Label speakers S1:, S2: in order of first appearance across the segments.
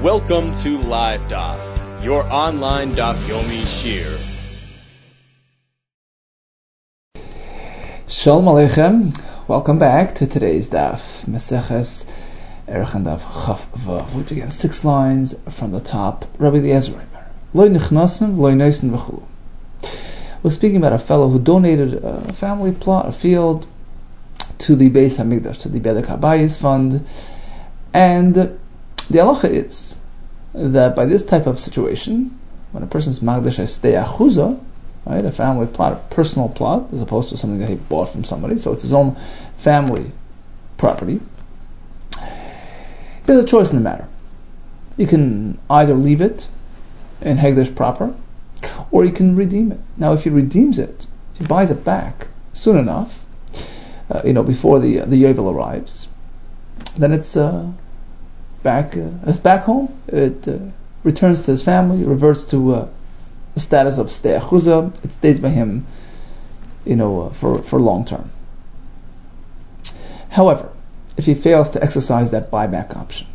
S1: Welcome to Live Daf, your online Daf Yomi Shir.
S2: Shalom Aleichem. Welcome back to today's Daf Meseches Erech Daf Chaf Vav. We begin 6 lines from the top. Rabbi Eliezer Lo nichnasim, lo noisen v'chulu. We're speaking about a fellow who donated a family plot, a field, to the Beis Hamikdash, to the Bedek Habayis fund, and the halacha is that by this type of situation, when a person's magdash has stay achuza, right, a family plot, a personal plot, as opposed to something that he bought from somebody, so it's his own family property, there's a choice in the matter. You can either leave it in Hegdash proper, or you can redeem it. Now, if he redeems it, if he buys it back soon enough, before the Yovel arrives, then it's back home. It returns to his family, reverts to the status of stei achuza. It stays by him, for long term. However, if he fails to exercise that buyback option,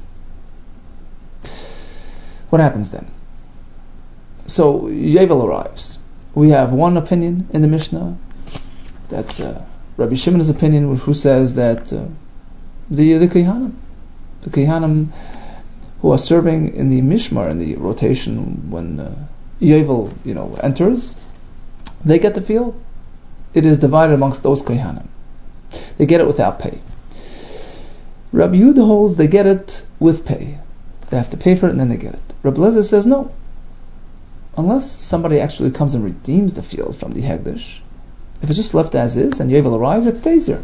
S2: what happens then? So Yovel arrives. We have one opinion in the Mishnah. That's Rabbi Shimon's opinion, who says that the Kehanim who are serving in the Mishmar, in the rotation when Yovel enters, they get the field. It is divided amongst those Kehanim. They get it without pay. Rabbi Yehuda holds they get it with pay. They have to pay for it and then they get it. Rabbi Eliezer says no. Unless somebody actually comes and redeems the field from the Hegdash, if it's just left as is and Yovel arrives, it stays there.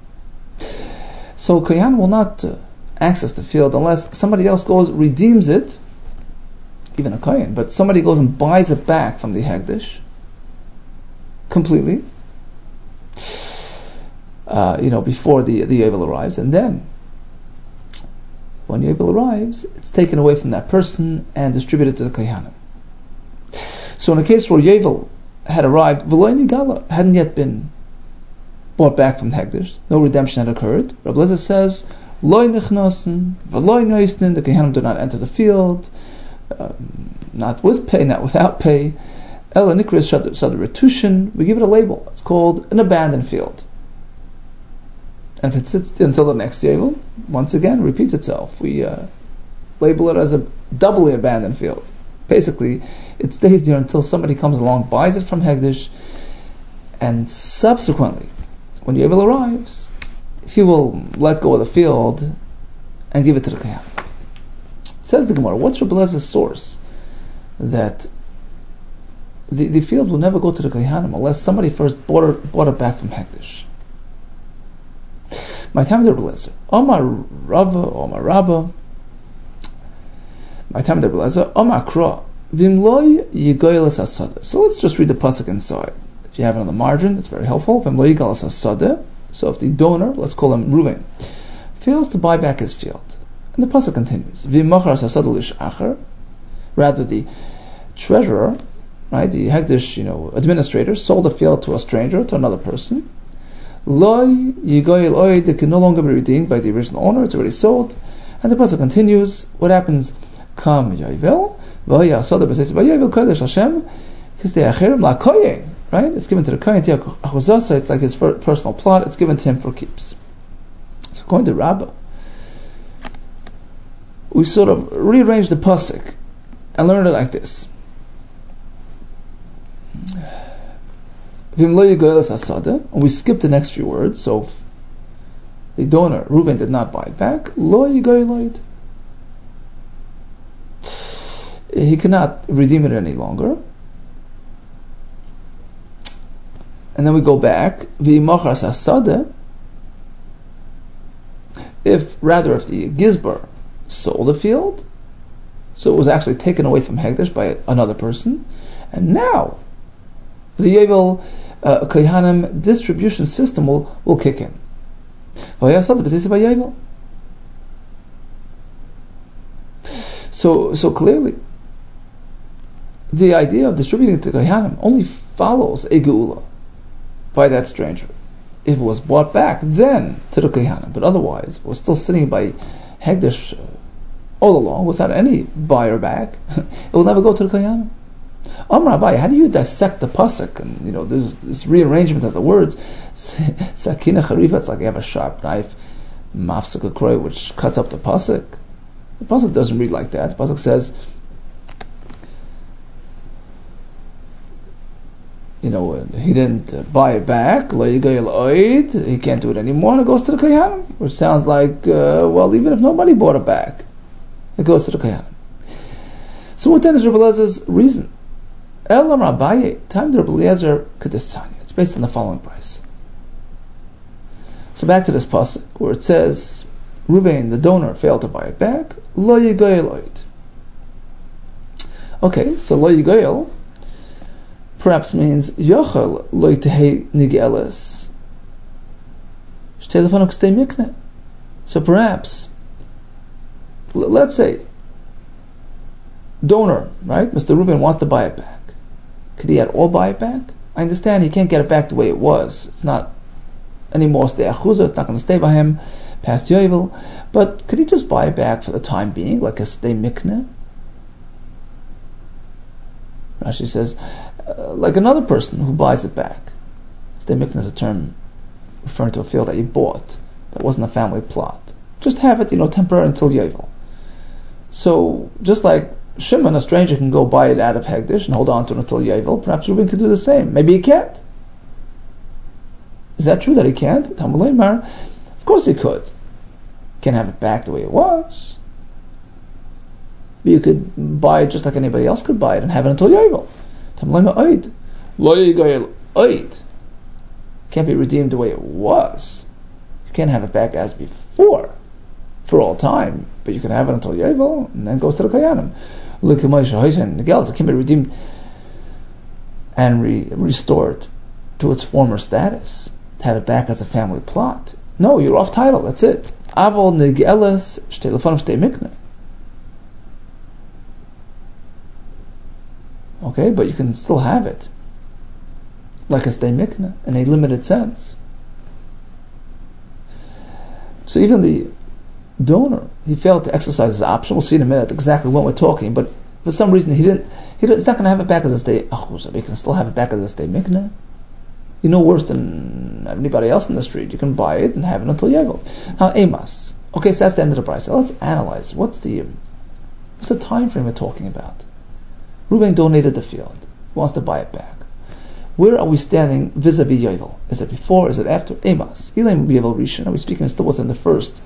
S2: So Kohen will not access the field unless somebody else goes, redeems it, even a Kohen, but somebody goes and buys it back from the Hegdash completely, before the Yovel arrives, and then when Yovel arrives, it's taken away from that person and distributed to the Kohanim. So in a case where Yovel had arrived, V'lo nigala, hadn't yet been bought back from Hegdash, no redemption had occurred, Rabbi Eliezer says, Lo nichnasen, v'lo noisen, the Kohanim do not enter the field, not with pay, not without pay. Ela nikras sadar retushin, we give it a label. It's called an abandoned field. And if it sits until the next Yovel, once again repeats itself. We label it as a doubly abandoned field. Basically, it stays there until somebody comes along, buys it from Hegdash, and subsequently, when Yovel arrives, he will let go of the field and give it to the Kohen. Says the Gemara, what's Rabbi Eliezer source that the field will never go to the Kohanim unless somebody first bought it back from Hegdash? My time to Rabbi Eliezer, Omar Rava, Omar Rabba. My time to Rabbi Eliezer, Omar Kra, Vimloi Yigoyelas Asada. So let's just read the pasuk inside. If you have it on the margin, it's very helpful. Vimloi Yigoyelas Asada. So if the donor, let's call him Reuven, fails to buy back his field, and the pasuk continues, V'machar Asada Lish Acher, rather the treasurer, right, the Hegdash, administrator, sold the field to a stranger, to another person. Loi Yigoyel Oid, it can no longer be redeemed by the original owner, it's already sold. And the pasuk continues, what happens? Kam Yovel, V'hoya Asada B'seis V'yovel Kodesh Hashem, Kistei Acherim La Koyen, right? It's given to the Kohen Tia Achuzah, so it's like his personal plot, it's given to him for keeps. So according to Rabbah, we sort of rearrange the pasuk and learn it like this. And we skip the next few words, so if the donor, Reuven, did not buy it back, he cannot redeem it any longer. And then we go back, if the Gizbar sold the field, so it was actually taken away from Hegdash by another person, and now the Yovel Kohanim distribution system will kick in. So clearly, the idea of distributing to Kohanim only follows a geula by that stranger. If it was bought back, then to the Kohanim, but otherwise, it was still sitting by Hegdash all along without any buyer back, it will never go to the Kohanim. Amar Abaye, how do you dissect the pasuk? And there's this rearrangement of the words. Sakina charifa, it's like you have a sharp knife, mafsek kroy, which cuts up the pasuk. The pasuk doesn't read like that. The pasuk says, he didn't buy it back. He can't do it anymore, and it goes to the Kohanim. Which sounds like, even if nobody bought it back, it goes to the Kohanim. So what then is Rabbi Eliezer's reason? Elam Rabbaye, time to Rabbi Eliezer Kedesanya. It's based on the following price. So back to this pasuk where it says, Reuben, the donor, failed to buy it back. Lo yigoyel oid. Okay, so lo yigoyel perhaps means yochel lo yitehei nigeles shtei lefanok stei mikne. So perhaps, let's say, donor, right? Mr. Reuben wants to buy it back. Could he at all buy it back? I understand he can't get it back the way it was. It's not anymore stei achuzah. It's not going to stay by him past Yovel. But could he just buy it back for the time being, like a stei mikne? Rashi says, like another person who buys it back. Stei mikne is a term referring to a field that you bought that wasn't a family plot. Just have it, temporary until Yovel. So just like Shimon, a stranger, can go buy it out of Hegdish and hold on to it until Yovel, perhaps Reuben could do the same. Maybe he can't. Is that true that he can't? Talmud Leimar, of course he could. Can't have it back the way it was. But you could buy it just like anybody else could buy it and have it until Yovel. Talmud Leimar oid. Lo yigoyel oid. Can't be redeemed the way it was. You can't have it back as before for all time, but you can have it until Yovel and then it goes to the Kohanim. Look at Moshe Hoisen, Nigel, it can be redeemed and restored to its former status. To have it back as a family plot. No, you're off title, that's it. Avol Nigeles Shtei Lefanov Shtei Mikne. Okay, but you can still have it like a Shtei Mikne in a limited sense. So even the donor, he failed to exercise his option. We'll see in a minute exactly what we're talking, but for some reason he's not going to have it back as a stei achuzah, but he can still have it back as a stei mikne. Worse than anybody else in the street. You can buy it and have it until Yovel. Now, emas. Okay, so that's the end of the price. So let's analyze. What's the time frame we're talking about? Reuben donated the field. He wants to buy it back. Where are we standing vis-a-vis Yovel? Is it before? Is it after? Emas. Elaim Yovel Rishon. Are we speaking still within the first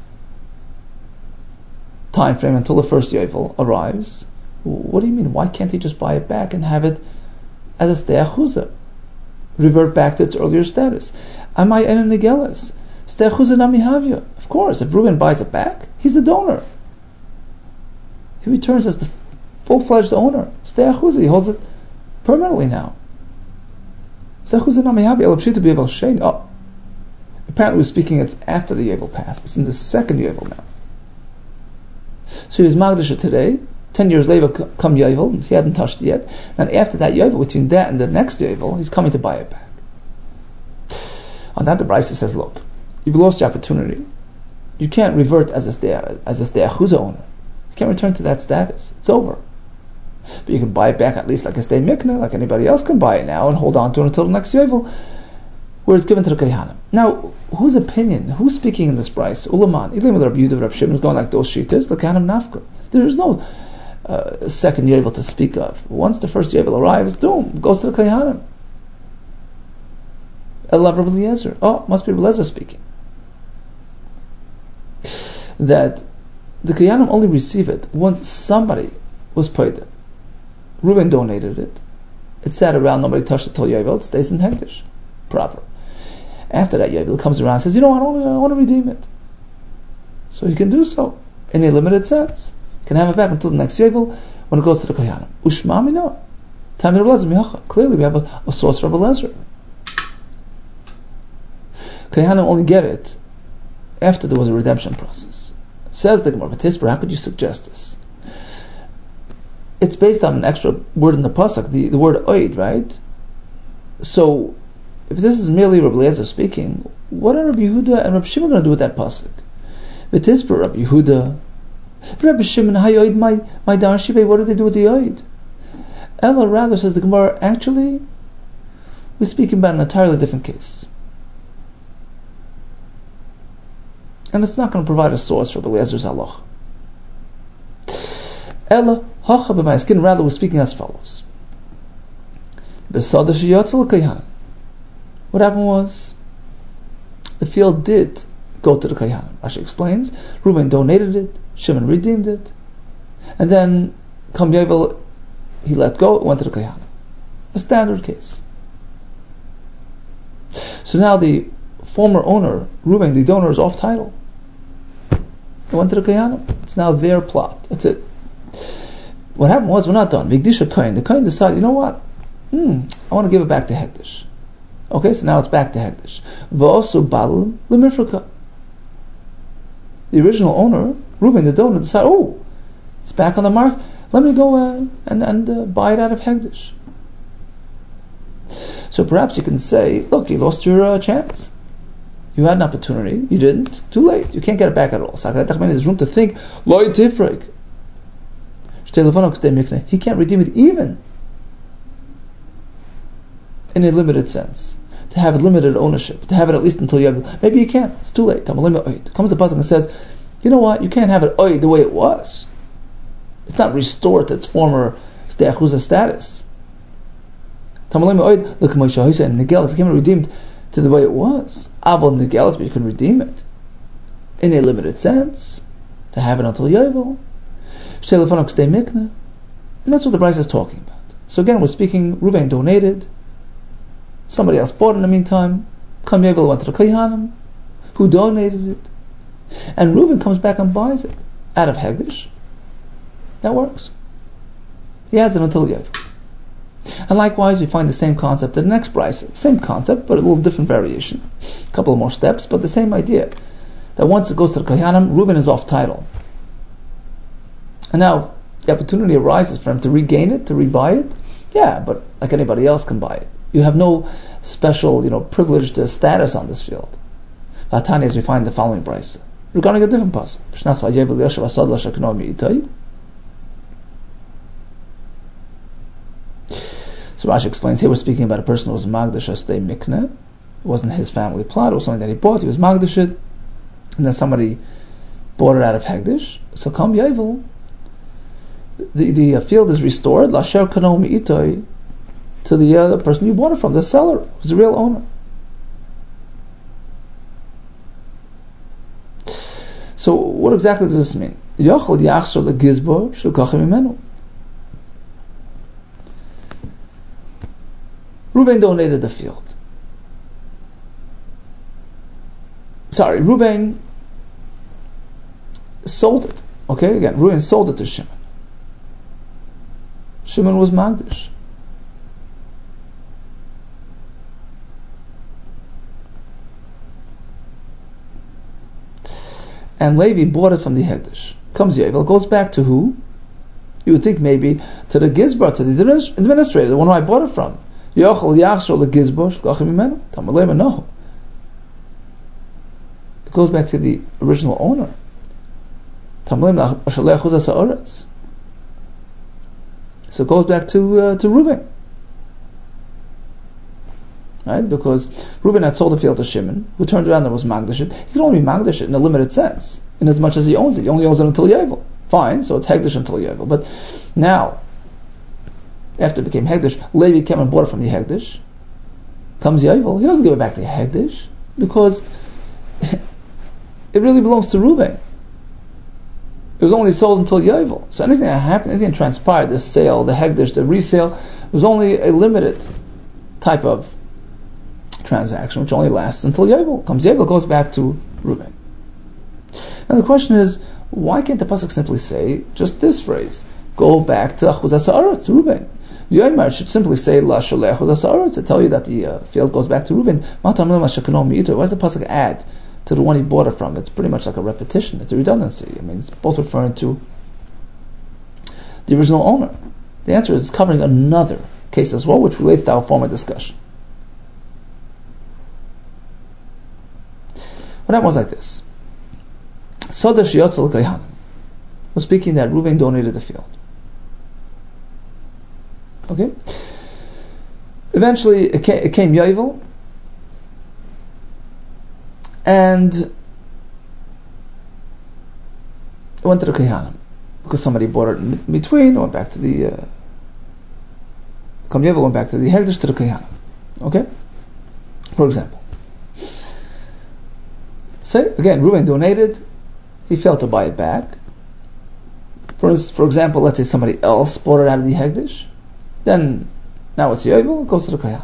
S2: time frame until the first Yovel arrives? What do you mean? Why can't he just buy it back and have it as a stei achuzah? Revert back to its earlier status. Amai ena nigeles. Stei achuzah nami havya. Of course, if Reuben buys it back, he's the donor. He returns as the full-fledged owner. Stei achuzah, he holds it permanently now. Stei achuzah nami havya. Elapshita b'Yovel shein. Oh, apparently we're speaking it's after the Yovel pass. It's in the second Yovel now. So he was Magdasha today. 10 years later, come Yovel, he hadn't touched it yet. And after that Yovel, between that and the next Yovel, he's coming to buy it back. On that, the Brisa says, look, you've lost your opportunity. You can't revert as a stei achuzah owner. You can't return to that status. It's over. But you can buy it back at least like a stei mikne, like anybody else can buy it now and hold on to it until the next Yovel, where it's given to the Kohanim. Now, whose opinion? Who's speaking in this Brisa? Ulaman. Ilim with Rabbi Yehuda, Rabbi Shimon is going like those shitas. The Kohanim nafka. There is no second Yovel to speak of. Once the first Yovel arrives, doom, goes to the Kohanim. Elav Rabbi Eliezer. Oh, must be Rabbi Eliezer speaking. That the Kohanim only receive it once somebody was paid it. Reuben donated it. It sat around, nobody touched it till Yovel, it stays in Hekdesh. Proper. After that, Yovel comes around and says, I want to redeem it. So he can do so in a limited sense. Can have it back until the next Yovel when it goes to the Kohanim. Ushmami no. Time of Rabbi Eliezer. Clearly we have a source of Rabbi Eliezer. Kohanim only get it after there was a redemption process. Says the Gemara, how could you suggest this? It's based on an extra word in the pasuk, the word oid, right? So if this is merely Rabbi Eliezer speaking, what are Rabbi Yehuda and Rabbi Shimon going to do with that pasuk? V'tisper Rabbi Yehuda Rabbi Shimon, hayoid my dar shivei, what did they do with the yoid? Ella rather, says the Gemara, actually, we're speaking about an entirely different case. And it's not going to provide a source for Eliezer's halach. Ella, hacha b'ma'askin, rather, we're speaking as follows. Besada sheyatzel kayhanim. What happened was, the field did go to the kayhanim. Rashi explains, Reuben donated it, Shimon redeemed it, and then Kam Yovel, he let go, it went to the kayhanim. A standard case. So now the former owner, Reuben, the donor, is off title. It went to the kayhanim. It's now their plot. That's it. What happened was, we're not done. Vigdisha Kohen, the Kohen decided, you know what? I want to give it back to Hekdesh. Okay, so now it's back to Hekdesh. V'osu badal l'mifraka. The original owner, Reuben, the donor, decided, it's back on the market. Let me go and buy it out of Hekdesh. So perhaps you can say, look, you lost your chance. You had an opportunity, you didn't. Too late. You can't get it back at all. So there's room to think. He can't redeem it even in a limited sense. To have a limited ownership, to have it at least until you have. Maybe you can't. It's too late. Comes the pasuk and says, you know what? You can't have it the way it was. It's not restored to its former status. And Negelis came redeemed to the way it was. Avol Negelis, but you can redeem it in a limited sense. To have it until Yovel. And that's what the Brisa is talking about. So again, we're speaking, Reuben donated, somebody else bought in the meantime, Kam Yovel went to the Kayhanim, who donated it, and Reuben comes back and buys it out of Hekdesh. That works. He has it until Yovel. And likewise, we find the same concept in the next Brisa. Same concept, but a little different variation. A couple of more steps, but the same idea. That once it goes to the Kayhanim, Reuben is off title. And now, the opportunity arises for him to regain it, to rebuy it. Yeah, but like anybody else can buy it. You have no special, privileged status on this field. Vatani, as we find the following Brisa. Regarding a different pasuk. So Rashi explains here we're speaking about a person who was Magdash Astei Mikne. It wasn't his family plot, it was something that he bought, he was Magdash it, and then somebody bought it out of Hekdesh. So Kam Yovel, the field is restored, Lasher Kano Mi'itoi, to the person you bought it from, the seller, who's the real owner. So what exactly does this mean? Yochel Yachshor LeGizbo Shel Kachem Imenu. Reuben donated the field. Reuben sold it. Okay, again, Reuben sold it to Shimon. Shimon was Magdash. And Levi bought it from the Hekdesh. Comes Yovel, goes back to who? You would think maybe to the Gizbar, to the administrator, the one who I bought it from. Yochel Yachshor LeGizbar Shel Kachem Imenu. Tamalema no. It goes back to the original owner. Tamalema Ashalei Achuzas Haaretz. So it goes back to Reuben. Right? Because Reuben had sold the field to Shimon, who turned around and was Magdash it. He can only be Magdash it in a limited sense, in as much as he owns it. He only owns it until Yovel. Fine, so it's Hekdesh until Yovel. But now, after it became Hekdesh, Levi came and bought it from the Hekdesh. Comes Yovel, he doesn't give it back to Hekdesh, because it really belongs to Reuben. It was only sold until Yovel. So anything that happened, anything that transpired, the sale, the Hekdesh, the resale, was only a limited type of transaction, which only lasts until Yovel. Comes Yovel, goes back to Reuben. Now the question is, why can't the pasuk simply say just this phrase? Go back to Achuzas Haaretz, to Reuben. Yomer should simply say La Sholech Achuzas Haaretz to tell you that the field goes back to Reuben. Why does the pasuk add to the one he bought it from? It's pretty much like a repetition. It's a redundancy. I mean, it's both referring to the original owner. The answer is it's covering another case as well, which relates to our former discussion. What happened was like this. Soda Shiotzel Kayhanim. was speaking that Reuben donated the field. Okay? Eventually, it came Yovel, and it went to the Kohanim, because somebody bought it in between. It went back to the Yovel went back to the Hegdish, to the Kohanim. Okay? For example, say again, Reuben donated, he failed to buy it back. For example, let's say somebody else bought it out of the Hegdish, then now it's Yovel, it goes to the Kohanim.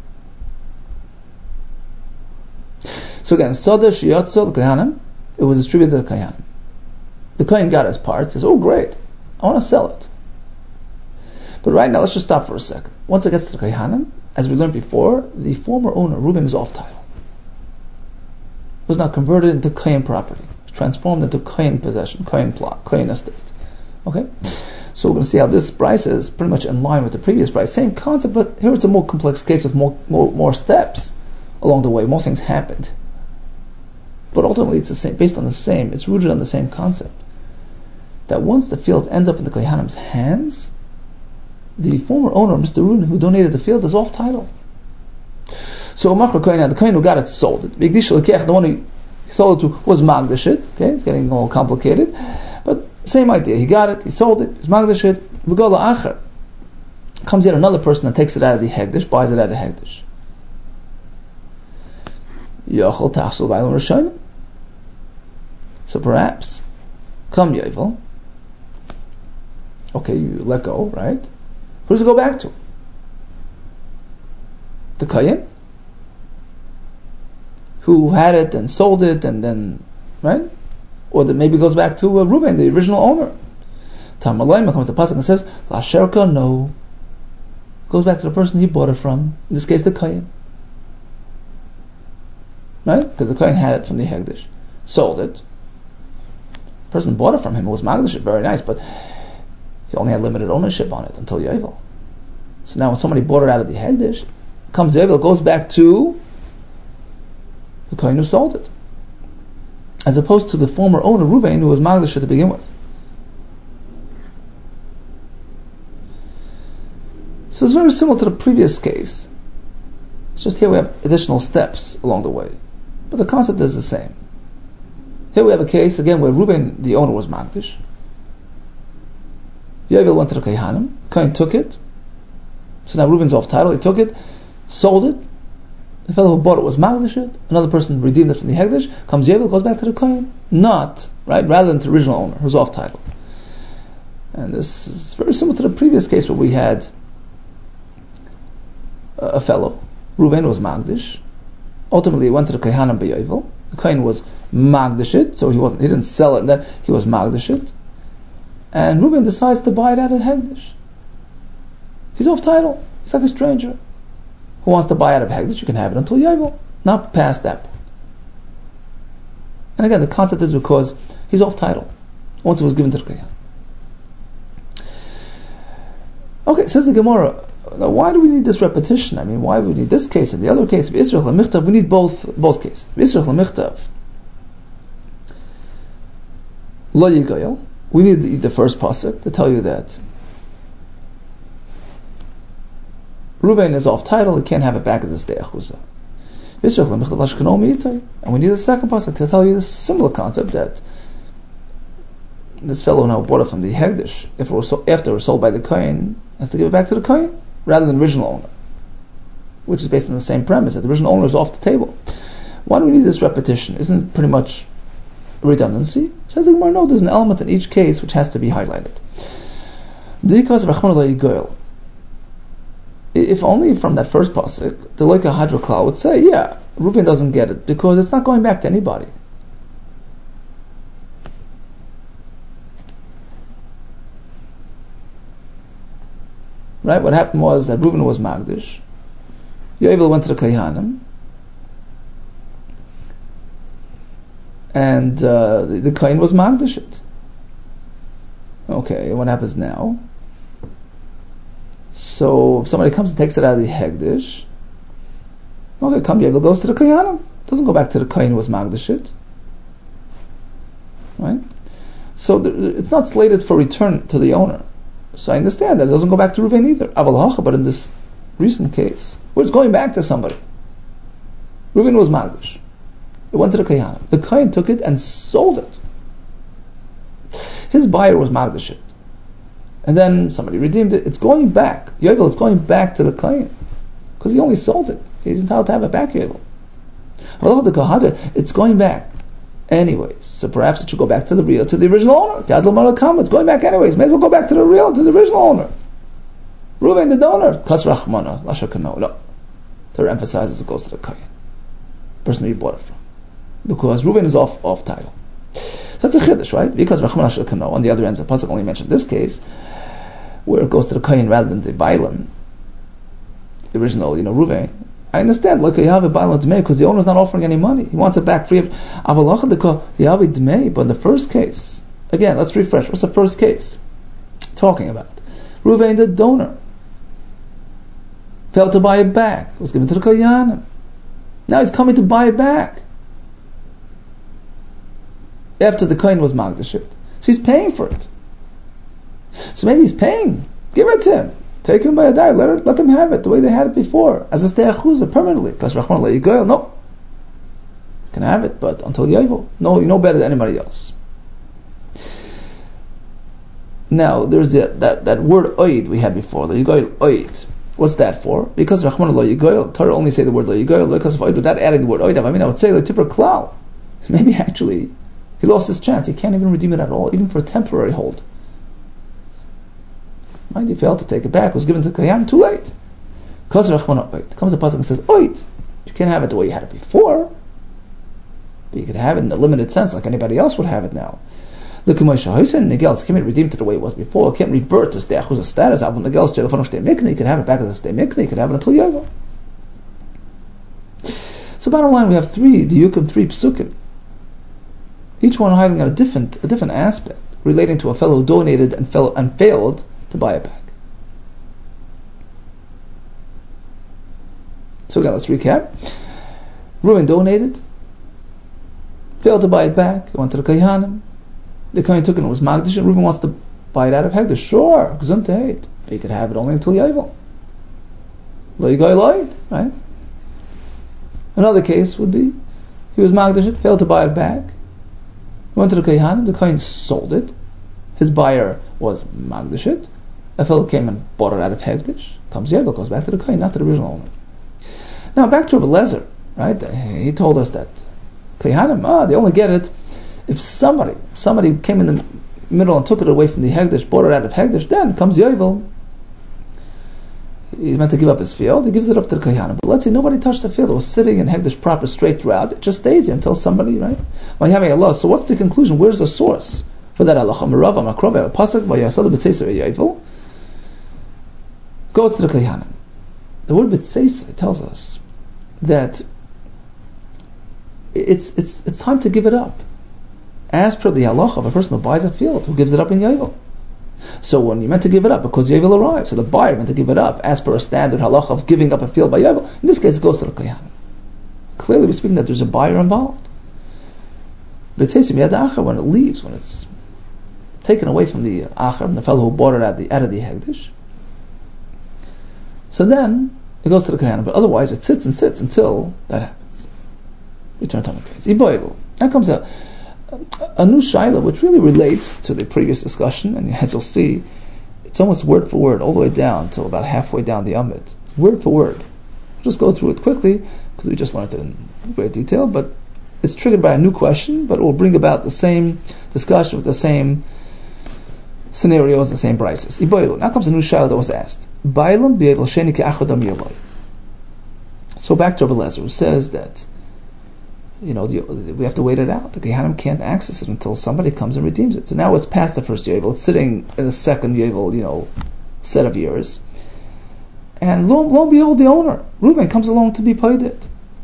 S2: So again, Soda Shiyotzo the Kohanim, it was distributed to the Kohanim. The Kohen got his part, says, oh great, I want to sell it. But right now, let's just stop for a second. Once it gets to the Kohanim, as we learned before, the former owner, Reuben, is off title. It was now converted into Kohen property. It was transformed into Kohen possession, Kohen plot, Kohen estate. Okay? So we're going to see how this price is pretty much in line with the previous price. Same concept, but here it's a more complex case with more steps along the way. More things happened. But ultimately it's the same, based on the same, it's rooted on the same concept. That once the field ends up in the Kohanim's hands, the former owner, Mr. Reuben, who donated the field, is off title. So the Kohen who got it sold it. The one who sold it to was Magdashit. Okay, it's getting all complicated. But same idea. He got it, he sold it, he's Magdashit. Comes yet another person that takes it out of the Hegdish, buys it out of the Hegdish. So perhaps, come Yovel. Okay, you let go, right? Who does it go back to? The Kohen, who had it and sold it and then, right? Or that maybe goes back to Reuben, the original owner. Tamalayma comes the pasuk and says, La Sherka, no. Goes back to the person he bought it from. In this case, the Kohen. Right? Because the Kohen had it from the Hegdish. Sold it. The person bought it from him. It was Magdish, very nice, but he only had limited ownership on it until Yovel. So now when somebody bought it out of the Hegdish, comes Yovel, it goes back to the Kohen who sold it. As opposed to the former owner, Reuben, who was Magdish to begin with. So it's very similar to the previous case. It's just here we have additional steps along the way. But the concept is the same. Here we have a case, again, where Reuben, the owner, was Magdish. Yovel went to the Kohanim. Kohen took it. So now Reuben's off title. He took it, sold it. The fellow who bought it was Magdish it. Another person redeemed it from the Hegdish. Comes Yovel, goes back to the Kohen. Not, right, rather than to the original owner, who's off title. And this is very similar to the previous case where we had a fellow. Reuben was Magdish. Ultimately, he went to the Kohanim by Yovel. The Kohen was Magdish it, so he didn't sell it, and then he was Magdish it. And Reuben decides to buy it out of Hegdish. He's off title. He's like a stranger. Who wants to buy out of Hegdish? You can have it until Yovel, not past that point. And again, the concept is because he's off title once it was given to the Kohen. Okay, says the Gemara. Now, why do we need this repetition? I mean, why do we need this case and the other case? Israel Lamichtav, we need both cases. Israel Lamichtav, Lo Yigoyel. We need the first pasuk to tell you that Reuben is off title; he can't have it back as a stei achuzah. Israel Lamichtav Lashkano Miitay, and we need the second pasuk to tell you the similar concept that this fellow now bought it from the Hegdish. After it was sold by the Kohen, has to give it back to the Kohen rather than the original owner, which is based on the same premise that the original owner is off the table. Why do we need this repetition? Isn't it pretty much redundancy? Says the Gemara, no, there's an element in each case which has to be highlighted. If only from that first pasuk, the Loika Hadra would say, yeah, Reuben doesn't get it because it's not going back to anybody. Right? What happened was that Reuben was Magdish. Yovel went to the Kohanim. And the Kohen was Magdish it. Okay, what happens now? So if somebody comes and takes it out of the Hegdish, okay, come Yovel goes to the Kohanim. Doesn't go back to the Kohen who was Magdish it. Right? So it's not slated for return to the owner. So I understand that it doesn't go back to Reuven either. But in this recent case, where it's going back to somebody, Reuven was Magdish. It went to the Kohanim. The Kohen took it and sold it. His buyer was Magdish it. And then somebody redeemed it. It's going back. Yovel, it's going back to the Kohen. Because he only sold it. He's entitled to have it back, Yovel. It's going back. Anyways, so perhaps it should go back to the original owner. It's going back anyways. May as well go back to the original owner. Reuven, the donor. Kas Rachmana, Lasha Kano. No. Torah emphasizes it goes to the Kohen, person who you bought it from. Because Reuven is off title. So that's a chiddush, right? Because Rachmana Lasha Kano. On the other end, the pasuk only mentioned this case, where it goes to the Kohen rather than the Bailam, the original, Reuven. I understand. Look, you have a Bailam Dmei because the owner's not offering any money. He wants it back free of Avalacha Dmei. But in the first case, again, let's refresh. What's the first case talking about? Reuven, the donor, failed to buy it back. It was given to the Kohanim. Now he's coming to buy it back after the Kohen was Magdish it. So he's paying for it. So maybe he's paying. Give it to him. Take him by a die. Let them have it the way they had it before, as a ste'achuzah permanently. Because Rachman let you go. No, you can have it, but until Yovel. No, you know better than anybody else. Now there's that word oid we had before. The yigoyel oid. What's that for? Because Rachman lo yigoyel. Torah only say the word lo yigoyel because of oid without adding the word oid. I would say the tipper klal. Maybe actually he lost his chance. He can't even redeem it at all, even for a temporary hold. Mind, he failed to take it back. It was given to Kohen too late. Comes the pasuk and says, "Oit, you can't have it the way you had it before, but you could have it in a limited sense, like anybody else would have it now." Look at Moshe Hosen Nagels can't be redeemed to the way it was before. It can't revert to ste'achuzah status. Avon Nagels telefon shtei mikne. You can have it back as a shtei mikne. You can have it until Yovel. So, bottom line, we have three diukim, three psukim, each one highlighting a different aspect relating to a fellow who donated and failed to buy it back. So again, let's recap. Reuven donated, failed to buy it back, he went to the Kohanim. The Kohen took it and was Magdish, and Reuven wants to buy it out of Hegdish. Sure, Gesundheit. But he could have it only until Yovel. Lo yigoy loid, right? Another case would be, he was Magdish it, failed to buy it back. He went to the Kohanim, the Kohen sold it. His buyer was Magdish it. A fellow came and bought it out of Hegdish. Comes Yovel, goes back to the Kohen, not to the original owner. Now back to Rabbi Lezer, right? He told us that Kohanim, they only get it if somebody came in the middle and took it away from the Hegdish, bought it out of Hegdish, then comes Yovel. He's meant to give up his field, he gives it up to the Kohanim. But let's say nobody touched the field, it was sitting in Hegdish proper straight throughout, it just stays there until somebody, right? So what's the conclusion? Where's the source for that halacha? Merava Makrova Pasuk Vayasad B'Tzeser Yovel goes to the Kohanim. The word B'Tzeser tells us that it's time to give it up. As per the halacha of a person who buys a field, who gives it up in Yovel. So when you're meant to give it up, because Yovel arrives, so the buyer meant to give it up, as per a standard halacha of giving up a field by Yovel, in this case it goes to the Kohanim. Clearly we're speaking that there's a buyer involved. But when it leaves, when it's taken away from the Achar, the fellow who bought it out of the Hegdish, so then it goes to the Kohanim. But otherwise it sits until that happens. Return to the case. That comes out a new shaila, which really relates to the previous discussion, and as you'll see, it's almost word for word, all the way down till about halfway down the Amid. Word for word. We'll just go through it quickly, because we just learned it in great detail, but it's triggered by a new question, but it will bring about the same discussion with the same scenarios and the same prices. Now comes a new shaila that was asked. So back to Rabbi Lezer, who says that we have to wait it out. The Kohanim can't access it until somebody comes and redeems it. So now it's past the first Yovel. It's sitting in the second Yovel, set of years. And lo and behold, the owner, Reuven, comes along to be paid it.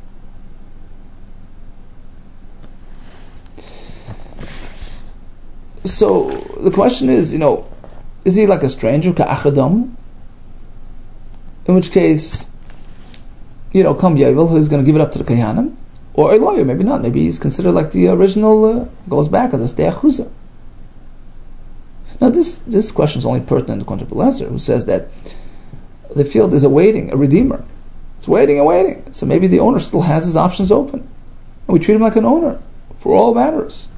S2: So the question is, is he like a stranger, ka'achadam? In which case, come Yovel, who's going to give it up to the Kohanim? Or a lawyer, maybe not. Maybe he's considered like the original, goes back as a ste'achuzah. Now this question is only pertinent to Rabbi Eliezer, who says that the field is awaiting a redeemer. It's waiting and waiting. So maybe the owner still has his options open. And we treat him like an owner for all matters.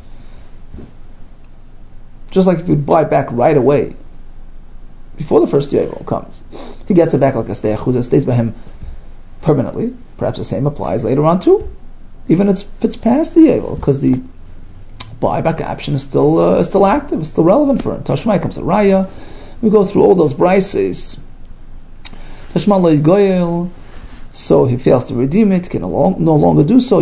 S2: Just like if you buy back right away, before the first Yovel comes, he gets it back like a stay achuzah, stays by him permanently. Perhaps the same applies later on too, even if it's past the Yovel, because the buyback option is still active, it's still relevant for him. Tashmai comes to Raya. We go through all those brises. Tashma lo yigoyel. So if he fails to redeem it, can no longer do so.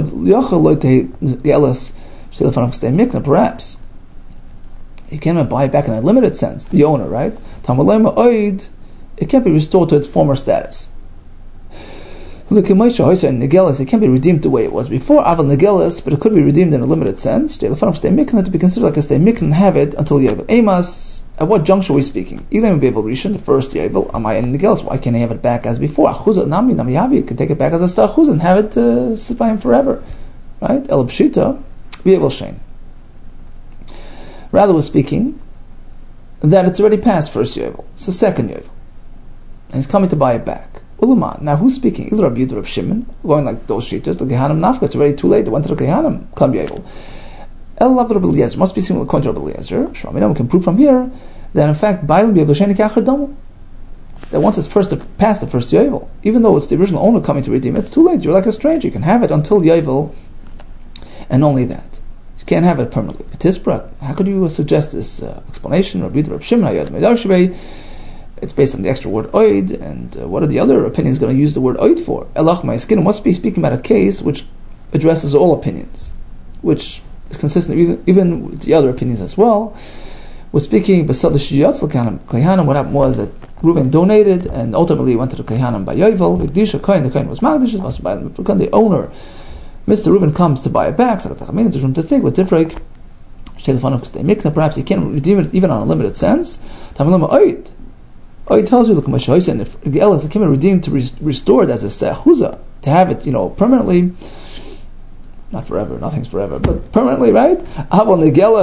S2: Perhaps he can't buy it back in a limited sense, the owner, right? It can't be restored to its former status. It can't be redeemed the way it was before, but it could be redeemed in a limited sense. To be considered like a stay mikna and have it until Yovel. Amos, at what juncture are we speaking? The first Yovel, why can't I have it back as before? You can take it back as a stachuz and have it sit by him forever. Right? El Pshita, Yovel Shein. Rather, we're speaking that it's already past first Yovel. It's the second Yovel. And he's coming to buy it back. Ulaman. Now, who's speaking? Either Rabbi Yehuda or Rav Shimon, going like those shitas. The Gehanim Nafka. It's already too late. They went to the Gehanim. Come Yovel. El Lav Rabbi Eliezer must be seen with the contrary Rabbi Eliezer. We can prove from here that in fact, Bailim Yovel Shein Kachar Damu. That once it's past the first Yovel, even though it's the original owner coming to redeem it, it's too late. You're like a stranger. You can have it until Yovel, and only that. You can't have it permanently. Tisbra. How could you suggest this explanation? Rabbi Yehuda, Rav Shimon, Hayad Medarshvei. It's based on the extra word oid, and what are the other opinions going to use the word oid for? Elach my skin must be speaking about a case which addresses all opinions, which is consistent even with the other opinions as well. We're speaking beside the Shiyatzel Kohanim. What happened was that Reuben donated, and ultimately went to the Kohanim by Yovel. The Kohen was Magdish, was by the owner. Mr. Reuben comes to buy it back. So there's room to think with Tifrik. Perhaps he can't redeem it even on a limited sense. Oh, he tells you, look, and if Ge'elas, it can be redeemed to restore it as a se'achuzah, to have it, person, not forever, nothing's forever, but permanently, right? But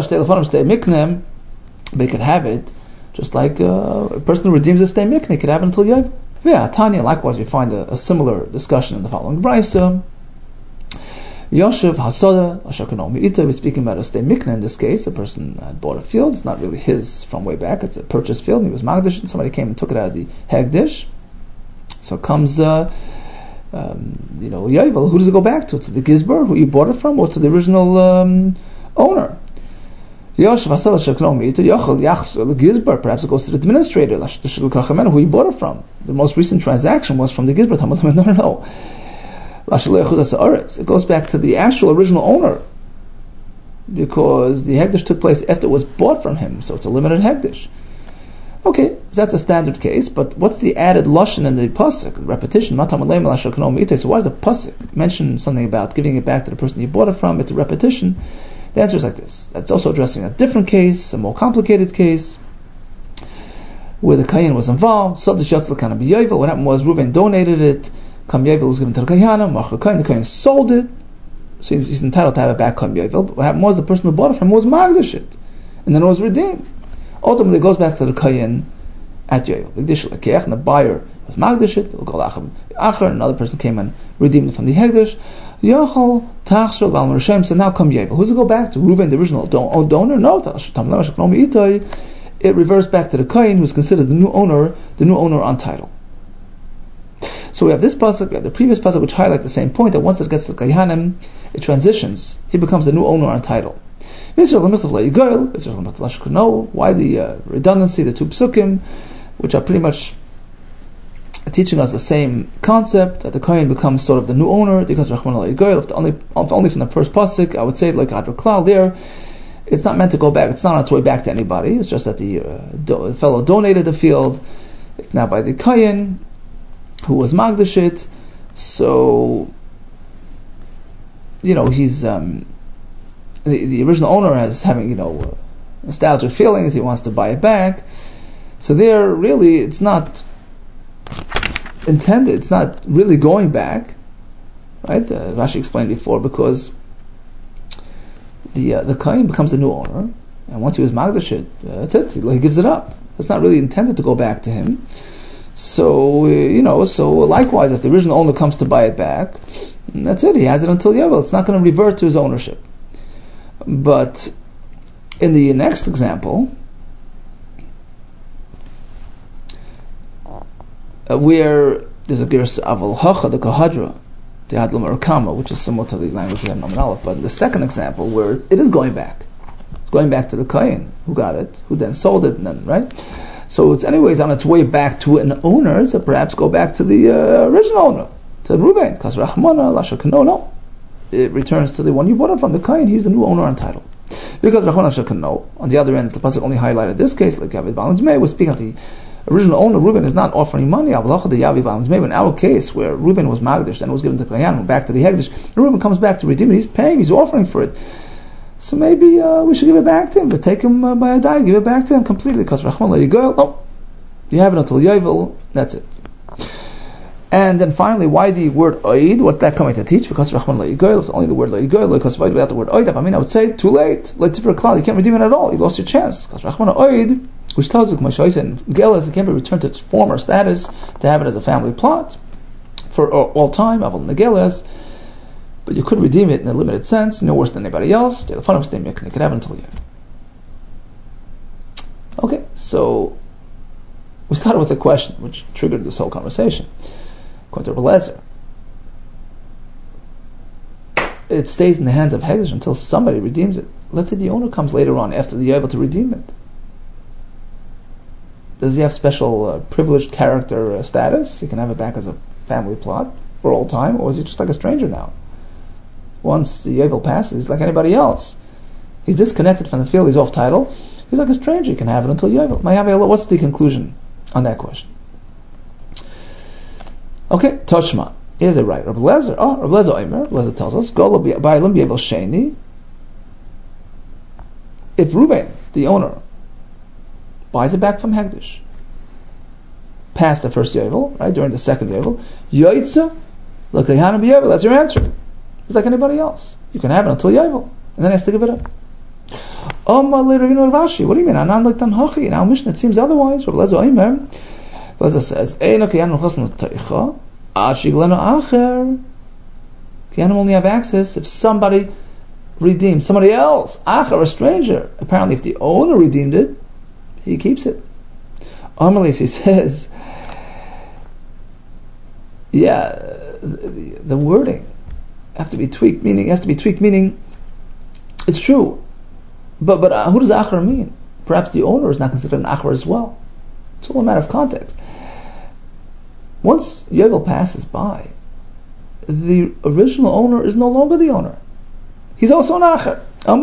S2: he could have it, just like a person who redeems a stay mikne, could have it until Yovel. Yeah, Tanya, likewise, we find a similar discussion in the following brisa. Yoshev Hasoda Ashakano Mi'ita, we're speaking about a stay mikna in this case. A person had bought a field, it's not really his from way back, it's a purchased field, and he was Magdish, and somebody came and took it out of the Hegdish. So comes Yovel, who does it go back to? To the Gizbar, who you bought it from, or to the original owner? Yoshev Hasoda Ashakano Mi'ita, Yochel Yachzor, the Gizbar, perhaps it goes to the administrator, who you bought it from. The most recent transaction was from the Gizbar. No. It goes back to the actual original owner, because the Hegdish took place after it was bought from him, so it's a limited Hegdish. Okay, that's a standard case, but what's the added lashon in the pasuk, repetition? So why does the pasuk mention something about giving it back to the person you bought it from? It's a repetition. The answer is like this. That's also addressing a different case, a more complicated case, where the Kayin was involved. What happened was Reuven donated it. Kam Yovel was given to the Kohanim. The Kohen sold it, so he's entitled to have it back. Kam Yovel. But what happened was the person who bought it from him was Magdish it, and then it was redeemed. Ultimately, it goes back to the Kohen at Yovel. And the buyer was Magdish it. Another person came and redeemed it from the Hegdish. So now Kam Yovel. Who's it go back to? Reuven, the original donor? No. It reverts back to the Kohen, who's considered the new owner on title. So we have this pasuk, we have the previous pasuk, which highlight the same point, that once it gets to Kohanim, it transitions. He becomes the new owner on title. Why the redundancy, the two psukim, which are pretty much teaching us the same concept, that the Kohen becomes sort of the new owner, because Rachman al only from the first pasuk, I would say like Hadra Klal there, it's not meant to go back, it's not on its way back to anybody, it's just that the fellow donated the field, it's now by the Kohen, who was Magdish it, so he's the original owner is having nostalgic feelings. He wants to buy it back. So there, really, it's not intended. It's not really going back, right? Rashi explained before, because the Kohen becomes the new owner, And once he was Magdash it, that's it. He gives it up. It's not really intended to go back to him. So, so likewise, if the original owner comes to buy it back, that's it. He has it until Yovel. It's not going to revert to his ownership. But in the next example, where there's a Girs Aval Hacha, the Kahadra, the Adlam Arkama, which is similar to the language we have in Nomen Aleph, but the second example where it is going back. It's going back to the Kohen who got it, who then sold it, and then, right? So it's anyways on its way back to an owner, so perhaps go back to the original owner, to Reuben, because Rachmana, Lashakano, no. It returns to the one you bought it from, the Kohen, he's the new owner on title. Because Rachmana Lashakano, on the other end, the Pasuk only highlighted this case, like Yavid Balam's May, was speaking of the original owner. Reuben is not offering money. In our case, where Reuben was Magdish, then it was given to Kohen, back to the Hegdish, Reuben comes back to redeem it, he's paying, he's offering for it. So maybe we should give it back to him, but take him by a die, give it back to him completely, because Rachman let you go. No, you have it until Yovel, that's it. And then finally, why the word Oid? What that coming to teach? Because Rachman let you go, it's only the word let you go, because without the word Oid, I would say, too late, like Tifra Klal, you can't redeem it at all, you lost your chance. Because Rachman Oid, which tells you, in Gelas, it can't be returned to its former status, to have it as a family plot, for all time, Aval Negelas. But you could redeem it in a limited sense, no worse than anybody else. You could have it until you. Okay, so we started with a question which triggered this whole conversation. According to Rebbe it stays in the hands of Hegdish until somebody redeems it. Let's say the owner comes later on after the Yovel to redeem it. Does he have special privileged character status? He can have it back as a family plot for all time, or is he just like a stranger now? Once the Yovel passes, like anybody else. He's disconnected from the field, he's off title. He's like a stranger, he can have it until Yovel. What's the conclusion on that question? Okay, Toshma. Is it right? Rabbi Lezer Omer, Lezer tells us, Go Ba'alim Yovel Sheni. If Reuben, the owner, buys it back from Hegdish, past the first Yovel, right, during the second Yovel, Yoitza, L'Kayhanim B'Yovel, that's your answer. It's like anybody else. You can have it until Yovel, and then he has to give it up. Later, Rashi, what do you mean? Anan like Tanhachi. In our Mishnah, it seems otherwise. Rabbi Lezer Omer, Lezer says, Eino Kayhanim Chosn L'Teicha, Ad Shiglenu Acher. Kayhanim only have access if somebody redeemed somebody else, Acher, a stranger. Apparently, if the owner redeemed it, he keeps it. Amalis, he says, the wording has to be tweaked, meaning it's true. But who does Acher mean? Perhaps the owner is not considered an Acher as well. It's all a matter of context. Once Yovel passes by, the original owner is no longer the owner. He's also an Acher.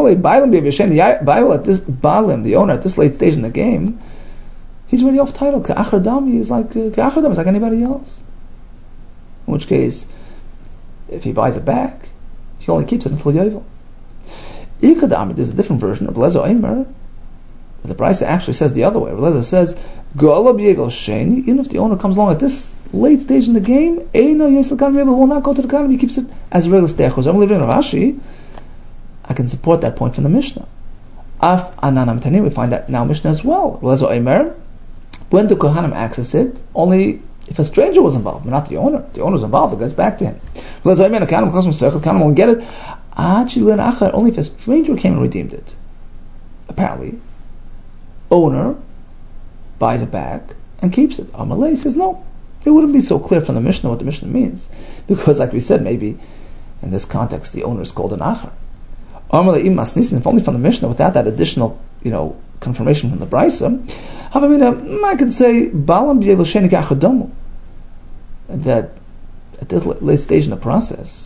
S2: Balim, the owner at this late stage in the game, he's already off title. Ka'achar dami is like anybody else. In which case, if he buys it back, he only keeps it until Yovel. Ikadami, there's a different version of Lezer Omer. The Brisa actually says the other way. Lezer says, even if the owner comes along at this late stage in the game, will not go to the Kanim, he keeps it as a regular stechos. I'm living in Rashi. I can support that point from the Mishnah. Af ananam tanim, we find that now Mishnah as well. Lezer Omer, when the Kohanim access it, only if a stranger was involved, but not the owner. The owner's involved, it goes back to him. Lezer Omer, the Kohanim won't get it. Only if a stranger came and redeemed it. Apparently, owner buys it back and keeps it. Amalei says no. It wouldn't be so clear from the Mishnah what the Mishnah means, because, like we said, maybe in this context the owner is called an acher. Amalei im masnisin, if only from the Mishnah without that additional, confirmation from the Brisa. I could say balam b'yevel sheni ka'achadamu, that at this late stage in the process,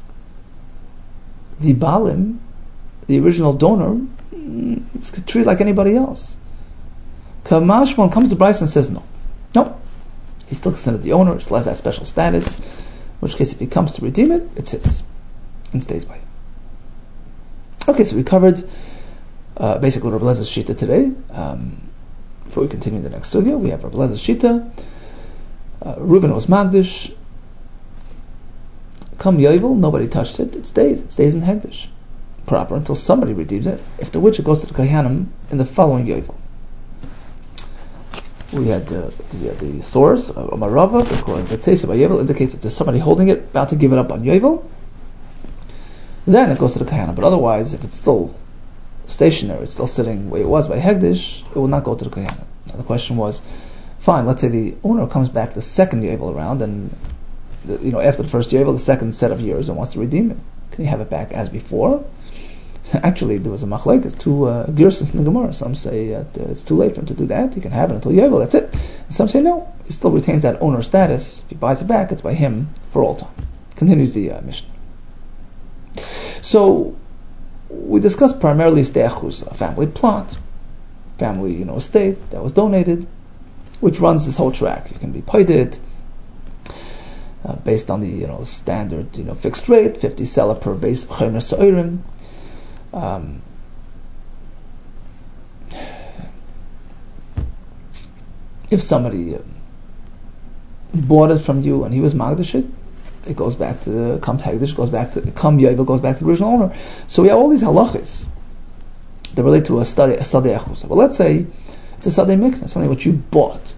S2: the balim, the original donor, is treated like anybody else. Kamashmon comes to Bryce and says no, he's still considered the owner, still has that special status, in which case if he comes to redeem it, it's his, and stays by it. Okay, so we covered basically Rabbi Lezer's Shita today. Before we continue the next sugya, we have Rabbi Lezer's Shita. Reuben was Magdish. Come Yovel, nobody touched it. It stays in Hegdish. proper until somebody redeems it, after which it goes to the Kohanim in the following Yovel. We had the source, Amarava, according to Tzeisa by Yovel, indicates that there's somebody holding it, about to give it up on Yovel. Then it goes to the Kohanim. But otherwise, if it's still stationary, it's still sitting where it was by Hegdish, it will not go to the Kohanim. Now the question was, fine, let's say the owner comes back the second Yovel around, and after the first Yovel, the second set of years, and wants to redeem it. Can he have it back as before? Actually, there was a machlekes, two girsos in the Gemara. Some say that it's too late for him to do that. He can have it until Yovel, that's it. And some say no, he still retains that owner status. If he buys it back, it's by him for all time. Continues the mission. So, we discussed primarily steachus, a family plot, family estate that was donated, which runs this whole track. You can be paid based on the standard fixed rate, 50 selah per base chomer sa'orim. If somebody bought it from you and he was magdish it goes back to the Kam Hegdish, goes back to Kam Yovel, goes back to the original owner. So we have all these halachas that relate to a sadeh achus. Well, let's say it's a sadeh mikna, something which you bought.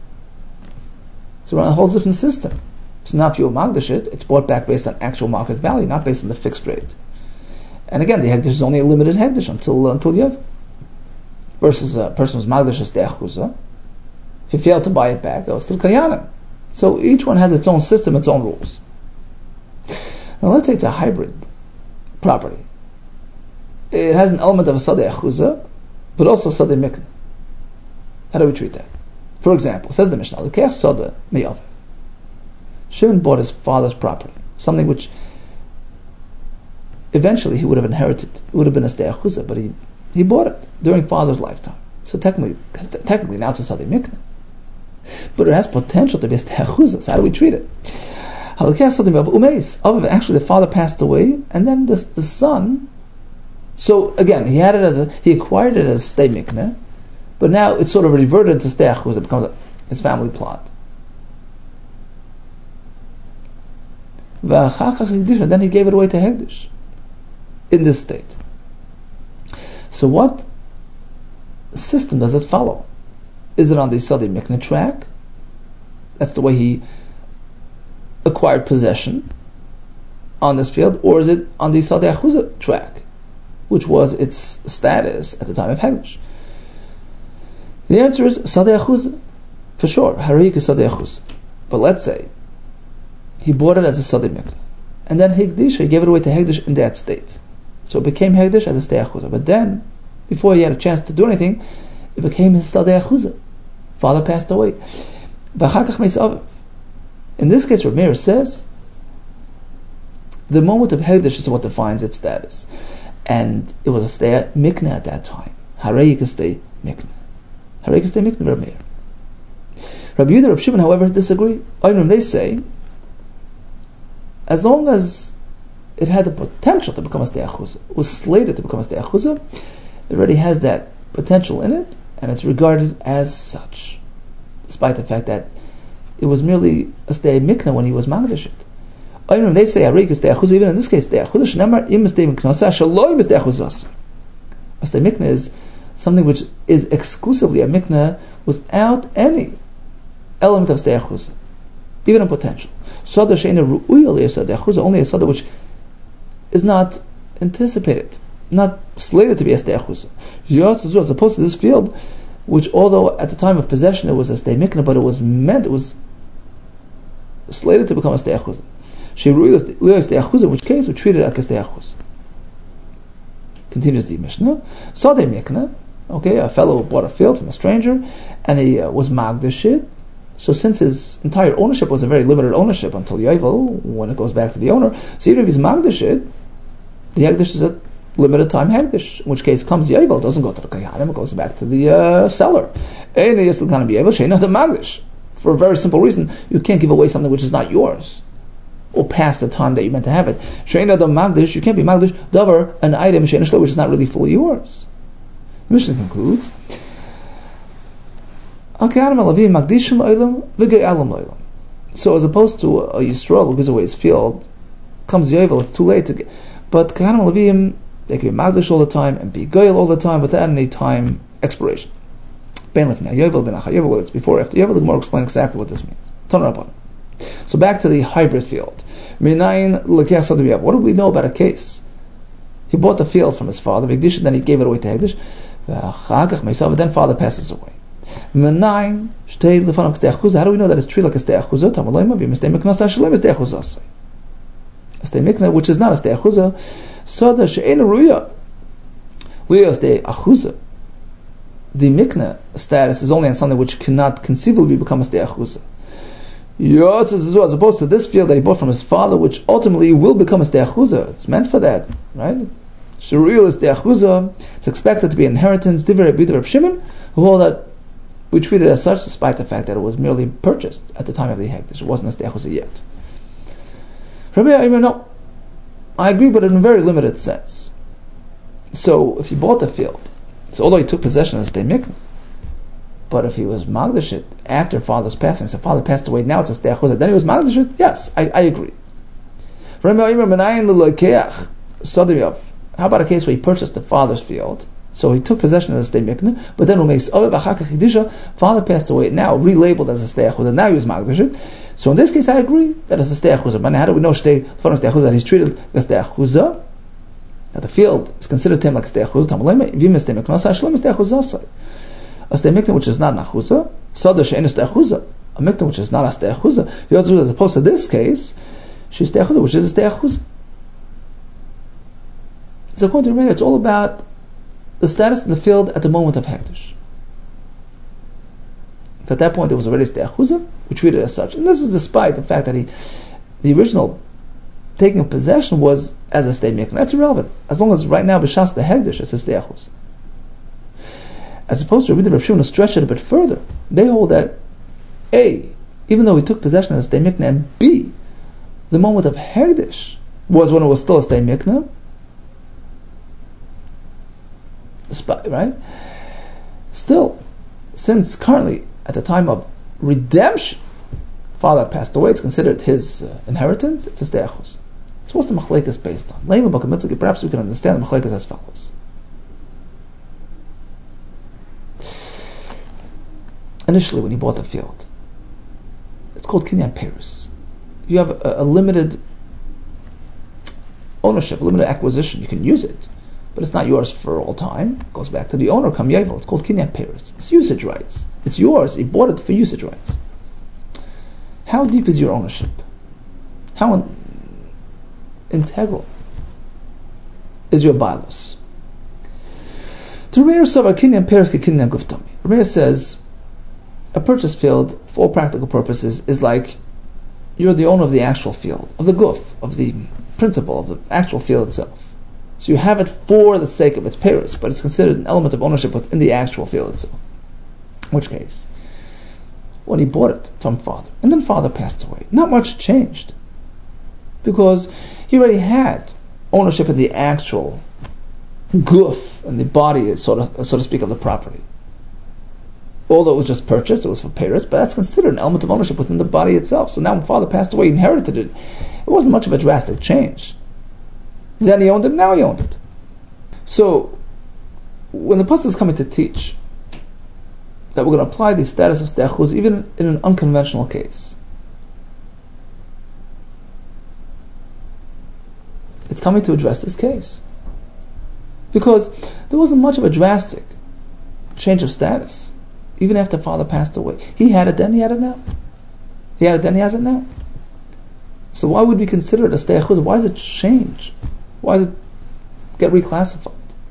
S2: So we're on a whole different system. So now if you magdish it's bought back based on actual market value, not based on the fixed rate. And again, the Hegdish is only a limited Hegdish until Yovel. Versus a person who's magdish sadeh achus. If you fail to buy it back, it goes to the Kohanim. So each one has its own system, its own rules. Now let's say it's a hybrid property. It has an element of a sadeh achuzah, but also sadeh mikna. How do we treat that? For example, says the Mishnah, L'keach sadeh me'aviv. Shimon bought his father's property, something which eventually he would have inherited. It would have been a sadeh achuzah, but he bought it during father's lifetime. So technically now it's a sadeh mikna. But it has potential to be a sadeh achuzah. So how do we treat it? Actually, the father passed away, and then the son. So again, he acquired it as stay mikneh, but now it's sort of reverted to stay achuz. It becomes his family plot. And then he gave it away to Hegdish in this state. So what system does it follow? Is it on the sadeh mikneh track? That's the way he acquired possession on this field, or is it on the sadeh achuzah track, which was its status at the time of Hegdish? The answer is sadeh achuzah, for sure. Harayik is sadeh achuzah. But let's say he bought it as a sadeh mikneh, and then Hegdish, he gave it away to Hegdish in that state. So it became Hegdish as a sadeh achuzah. But then, before he had a chance to do anything, it became his sadeh achuzah. Father passed away. In this case, Rav Meir says the moment of Hegdish is what defines its status, and it was a stay mikneh at that time. Harei stay mikneh. Harei stay mikneh. Rav Meir. Rabbi Yehuda, Rav Shimon, however, disagree. They say as long as it had the potential to become a stay achuzah, it was slated to become a stay achuzah, it already has that potential in it, and it's regarded as such, despite the fact that it was merely a stay mikneh when he was magdish it. They say even in this case, a stay mikneh is something which is exclusively a mikneh without any element of stay achuzah, even in potential. Only a sada which is not anticipated, not slated to be a stay achuzah. As opposed to this field, which although at the time of possession it was a stay mikneh, but it was slated to become a stay achuzah. In which case we treat it like a stay achuzah. Continues the Mishnah. Sadeh mikneh, a fellow who bought a field from a stranger, and he was magdish it. So since his entire ownership was a very limited ownership until Yovel, when it goes back to the owner, so even if he's magdish it, the Hegdish is a limited time Hegdish, in which case comes Yovel, doesn't go to the Kohanim, it goes back to the seller. For a very simple reason, you can't give away something which is not yours, or past the time that you meant to have it. You can't be magdish davar, an item which is not really fully yours. The Mishnah concludes, so as opposed to a Yisrael who gives away his field, comes Yovel, it's too late to get. But Kohanim Levim They can be magdish all the time and be goyal all the time without any time expiration. Ben lefnei Yovel, ben achar Yovel, whether it's before or after Yovel, the Gemara will explain exactly what this means. Tanur Rabbanan. So back to the hybrid field. Minayin lekech sadeh Yovel. What do we know about a case? He bought the field from his father, Vigdish, and then he gave it away to Hegdish. And then father passes away. Minayin shtei lefanov k'stei achuzah. How do we know that it's treated like a stei achuzah? Tamaloyma v'mistei miknas ha'shalom stei achuzah. A stei mikna, which is not a stei achuzah, sada she'en ruya. Ruya stei achuzah. The mikna status is only on something which cannot conceivably become a stei achuzah. As opposed to this field that he bought from his father, which ultimately will become a stei achuzah. It's meant for that, right? Shiruyah is stei achuzah. It's expected to be inheritance. Divrei Rabbi Reb Shimon, who hold that we treat it as such, despite the fact that it was merely purchased at the time of the hekdesh. It wasn't a stei achuzah yet. Rabbi Yomer, no, I agree, but in a very limited sense. So if he bought the field, so although he took possession of the stei mikna, but if he was magdish it after father's passing, so father passed away, now it's a stei achuzah, then he was magdish it, yes, I agree. How about a case where he purchased the father's field, so he took possession of the stei mikna, but then father passed away, now relabeled as a stei achuzah, now he was magdish it. So in this case I agree that it's a stei achuzah. But how do we know that he's treated like a stei achuzah? That the field is considered to him like a stei achuzah. A stei mikna which is not an achuzah, sada she'en stei achuzah, a mikna which is not a stei achuzah, as opposed to this case, she's stei achuzah, which is a stei achuzah. So according to Rebbe, it's all about the status of the field at the moment of hekdesh. If at that point it was already stei achuzah, we treat it as such. And this is despite the fact that the original taking of possession was as a stei mikna. That's irrelevant. As long as right now b'shas the hekdesh, it's a stei achuzah. As opposed to Rabbi Reb Shimon, stretch it a bit further. They hold that A, even though he took possession as a stei mikna, and B, the moment of hekdesh was when it was still a stei mikna, right? Still, since currently at the time of redemption, father passed away, it's considered his inheritance, it's a stei achuzah. So what's the machlekes based on? Perhaps we can understand the machlekes as follows. Initially, when you bought the field, it's called kinyan peris. You have a limited ownership, a limited acquisition. You can use it, but it's not yours for all time. It goes back to the owner, Kam Yovel. It's called kinyan peris. It's usage rights. It's yours. You bought it for usage rights. How deep is your ownership? How integral is your bailus? To Rebbe Sava kinyan peris ki kinyan guftami. Rebbe says a purchase field, for all practical purposes, is like you're the owner of the actual field, of the guf, of the principle, of the actual field itself. So you have it for the sake of its peris, but it's considered an element of ownership within the actual field itself. In which case, when he bought it from father, and then father passed away, not much changed, because he already had ownership in the actual guf, and the body, so to speak, of the property. Although it was just purchased, it was for peris, but that's considered an element of ownership within the body itself. So now when father passed away, he inherited it. It wasn't much of a drastic change. Then he owned it, now he owned it. So when the pasuk is coming to teach that we're going to apply the status of stei achuzah even in an unconventional case, it's coming to address this case. Because there wasn't much of a drastic change of status. Even after father passed away. He had it then, he had it now. He had it then, he has it now. So why would we consider it a stei achuzah? Why does it change? Why does it get reclassified?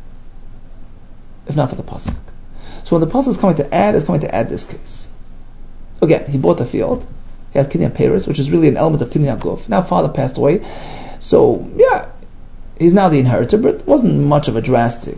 S2: If not for the pasuk. So when the pasuk is coming to add, it's coming to add this case. Again, he bought the field. He had kinyan peris, which is really an element of kinyan guf. Now father passed away. So, yeah, he's now the inheritor, but it wasn't much of a drastic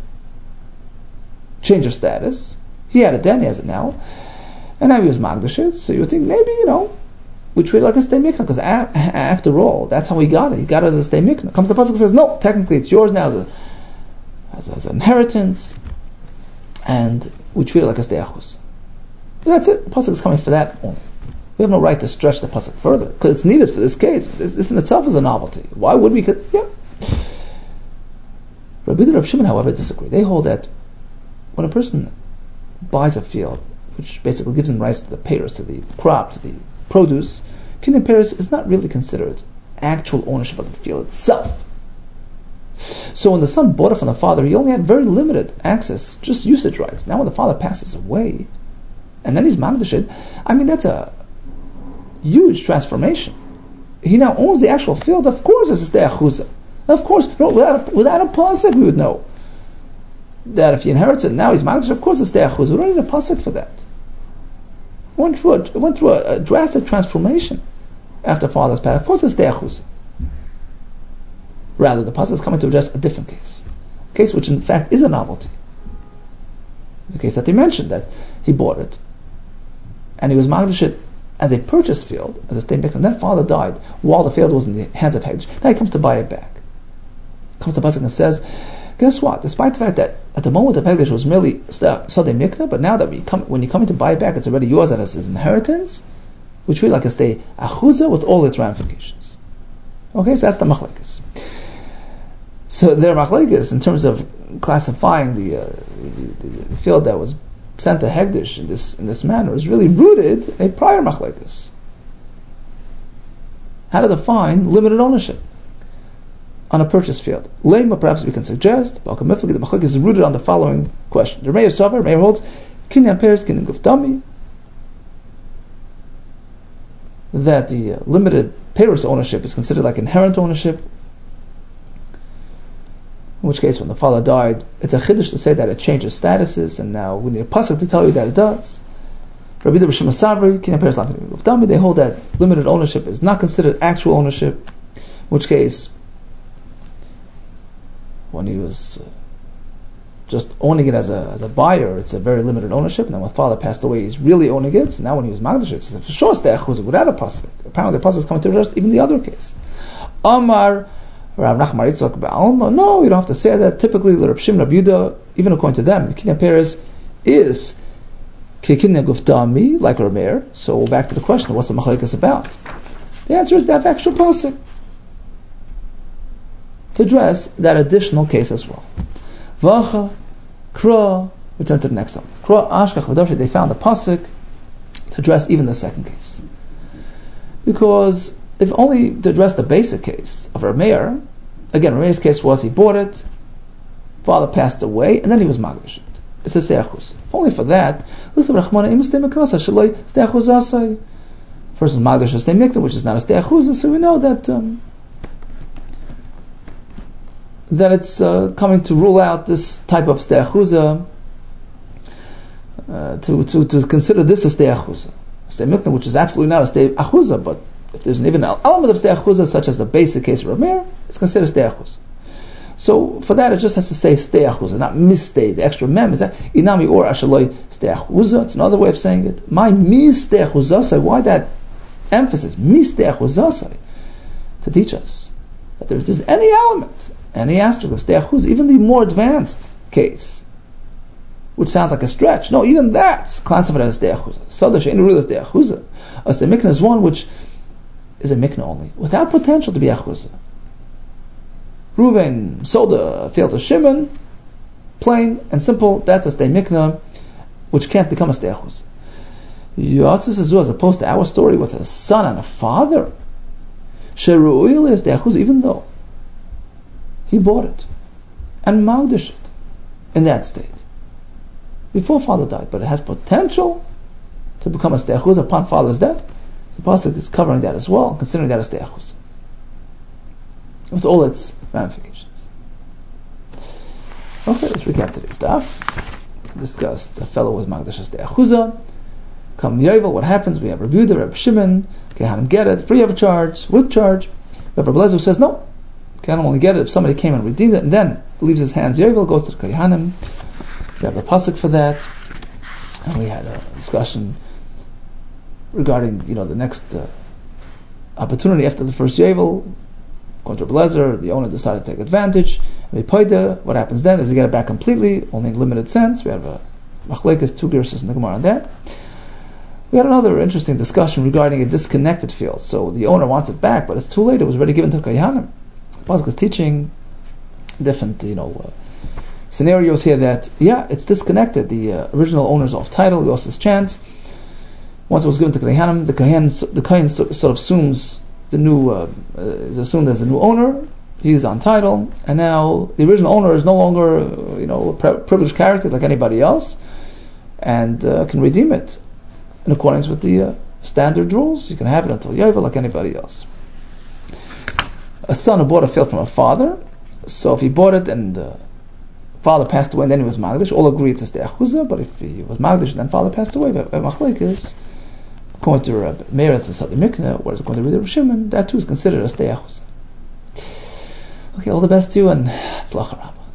S2: change of status. He had it then, he has it now. And now he was magdish it, so you would think maybe, we treat it like a stei mikna, because after all, that's how he got it. He got it as a stei mikna. Comes the pasuk and says, no, technically it's yours now as an inheritance, and we treat it like a stei achuzah. That's it. The pasuk is coming for that only. We have no right to stretch the pasuk further, because it's needed for this case. This in itself is a novelty. Why would we? Yeah. Rabbi Yehuda and Reb Shimon, however, disagree. They hold that when a person buys a field, which basically gives him rights to the payers, to the crop, to the produce, kinyan payers is not really considered actual ownership of the field itself. So when the son bought it from the father, he only had very limited access, just usage rights. Now when the father passes away, and then he's magdash it, that's a huge transformation. He now owns the actual field. Of course it's a stei achuza. Of course, without a pasuk we would know that if he inherits it, now he's magdash, of course it's stei achuza. We don't need a pasuk for that. It went through a drastic transformation after father's passing. Of course it's stei achuza. Rather, the pasuk is coming to address a different case. A case which in fact is a novelty. The case that they mentioned, that he bought it, and he was magdash it as a purchased field, as a state mikvah, and then father died while the field was in the hands of Hegdish. Now he comes to buy it back. Comes to pasuk and says, guess what? Despite the fact that at the moment of Hegdish was merely Sadeh Mikvah, but now that when you come in to buy it back, it's already yours and it's his inheritance, which we like a stei achuza with all its ramifications. Okay, so that's the machlekes. So their machlekes, in terms of classifying the field that was sent to Hegdish in this manner, is really rooted in a prior machlekes. How to define limited ownership on a purchased field? Lema, perhaps we can suggest, the machlekes is rooted on the following question. The Meir Sover, Meir holds, kinyan peiros, kinyan guftami, that the limited peiros ownership is considered like inherent ownership. In which case, when the father died, it's a chiddush to say that it changes statuses, and now we need a pasuk to tell you that it does. Rabbi Yehuda B'Shimon Savri, kinyan peiros lam kinyan guftami, they hold that limited ownership is not considered actual ownership. In which case, when he was just owning it as a buyer, it's a very limited ownership. And then when father passed away, he's really owning it. So now when he was magdash, it's for sure stei achuza without a pasuk. Apparently, the pasuk is coming to address even the other case. Amar Rav Nachman Yitzchak Ba'alma. No, you don't have to say that. Typically, Reb Shimon, Reb Yehuda, even according to them, kinyan peiros is kinyan guftami, like Reb Meir. So back to the question: what's the machlekes about? The answer is they have actual pasuk to address that additional case as well. Vacha, Kra, we turn to the next one. Kra, Ashkach, V'Darsha, they found a pasuk to address even the second case. Because if only to address the basic case of Reb Meir, again, Reb Meir's case was he bought it, father passed away, and then he was magdash it. It's a stei achuza. Only for that, person magdash a stei mikvah, which is not a stei achuza, so we know that it's coming to rule out this type of stei achuza, to consider this a stei achuza. Stei mikvah, which is absolutely not a stei achuza, but if there's even an element of stei achuza, such as the basic case of Reb Meir, it's considered stei achuza. So for that, it just has to say stei achuza, not misstei. The extra mem is that inami or ashaloi stei achuza. It's another way of saying it. My mis stei achuzasai. Why that emphasis? Mis stei achuzasai, to teach us that there's any element, any aspect of stei achuza, even the more advanced case, which sounds like a stretch. No, even that's classified as stei achuza. Sada she'enu really stei achuza. A stei mikvah is one which is a mikvah only, without potential to be achuza. Reuven sold a field to Shimon, plain and simple. That's a stei mikvah, which can't become a stei achuza. Yotzis is as opposed to our story with a son and a father. Sheru'il is stei achuza, even though he bought it and magdash it in that state before father died, but it has potential to become a stei achuza upon father's death. The pasuk is covering that as well, considering that a stei achuza with all its ramifications. Okay, let's recap today's daf. Discussed a fellow with magdash stei achuza. Come Yovel, what happens? We have Reb Yehuda, Reb Shimon, Kehanim get it free of charge, with charge. We have Reb Eliezer who says no, Kehanim only get it if somebody came and redeemed it, and then leaves his hands Yovel, goes to the Kehanim. We have a pasuk for that, and we had a discussion regarding the next opportunity after the first Yovel. According to Reb Eliezer, the owner decided to take advantage. What happens then? Does he get it back completely? Only in limited sense. We have a machlekes, 2 gersos in the Gemara on that. We had another interesting discussion regarding a disconnected field. So the owner wants it back, but it's too late. It was already given to Kayanim. Pasuk is teaching different, scenarios here that, it's disconnected. The original owners of title lost his chance. Once it was given to Kohanim, the Kohen sort of assumes is assumed as a new owner. He's on title, and now the original owner is no longer, a privileged character like anybody else, and can redeem it in accordance with the standard rules. You can have it until Yovel like anybody else. A son who bought a field from a father, so if he bought it and father passed away and then he was Magdish, all agree it's a stei achuzah, but if he was Magdish and then father passed away, according to Rabbi Meir, it's a Sadi Mikna, whereas according to Rabbi Shimon, that too is considered a stei achuzah. Okay, all the best to you, and tzlach Rabba.